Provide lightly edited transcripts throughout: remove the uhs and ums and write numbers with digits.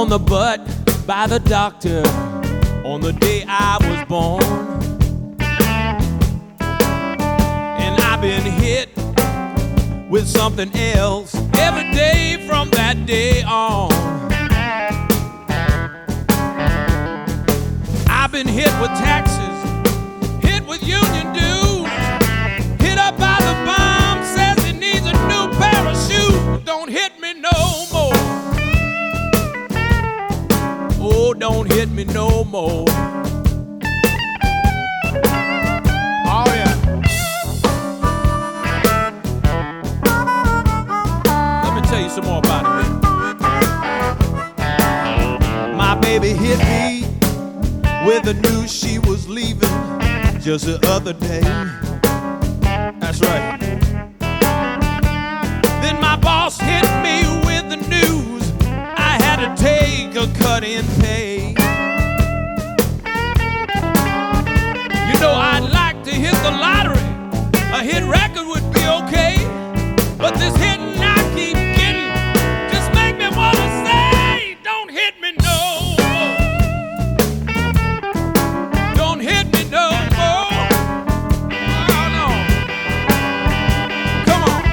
on the butt by the doctor on the day I was born. And I've been hit with something else every day from that day on. I've been hit with taxes, hit with union dues, hit up by the bomb, says he needs a new parachute. Don't hit me no more. Oh, don't hit me no more. Oh yeah. Let me tell you some more about it. My baby hit me with the news she was leaving just the other day. That's right. Then my boss hit me with the news I had to take a cut in pay. You know, I'd like to hit the lottery. A hit record would be okay, but this hitting I keep getting just make me wanna say, don't hit me no more. Don't hit me no more. Oh no. Come on.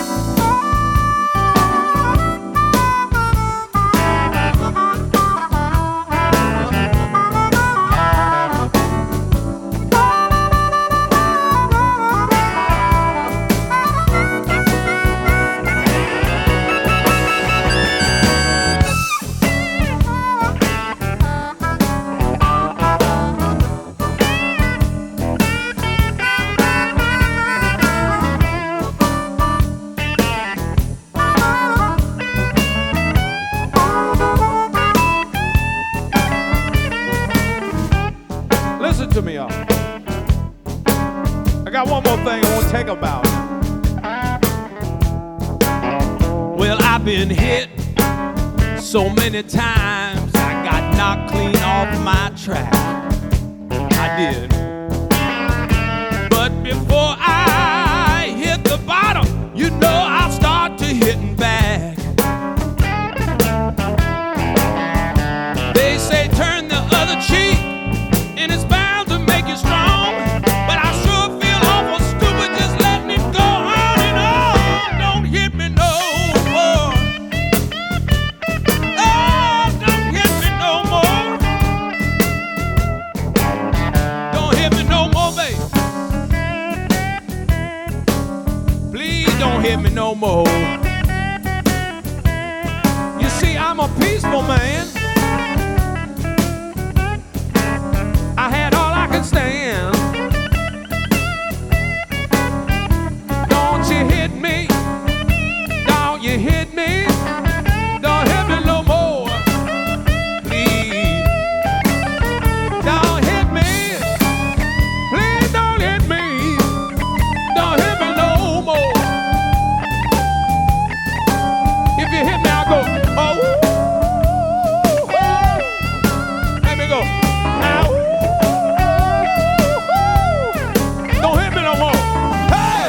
Listen to me, y'all. I got one more thing I want to take about. Well, I've been hit so many times, I got knocked clean off my track. I did. But before I hit the bottom, you know I'll start to hitting back. They say turn the other cheek, and it's bound to make you strong. But I sure feel awful stupid just letting it go on and on. Don't hit me no more. Oh, don't hit me no more. Don't hit me no more, baby. Please don't hit me no more. You see, I'm a peaceful man. I had all I could stand. Don't you hit me. Don't you hit me. Don't hit me no more. Please. Don't hit me. Please don't hit me. Don't hit me no more. If you hit me, I'll go, oh. Let me go. Ow. Don't hit me no more. Hey!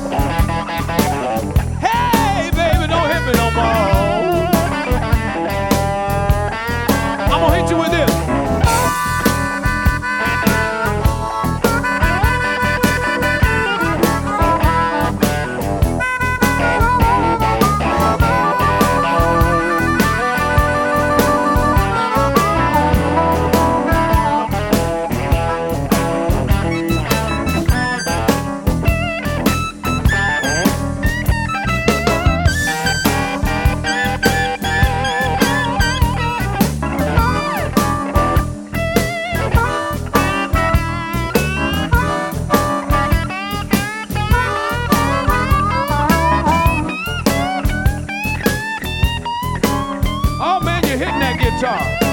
Hey, baby, don't hit me no more. I'm gonna hit you with this. Oh man, you're hitting that guitar.